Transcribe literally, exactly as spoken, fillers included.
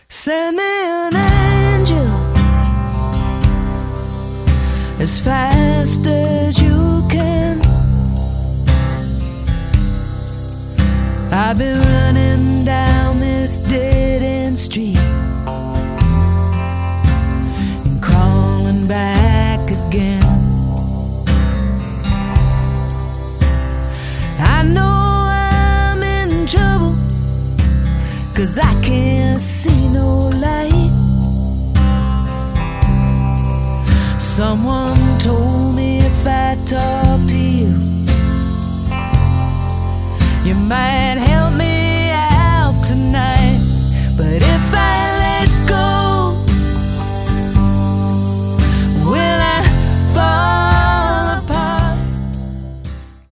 Send me an angel as fast as you can. I've been running down this dead-end street and crawling back again. I know I'm in trouble, 'cause I can't see no light. Someone told me if I talk to you, you might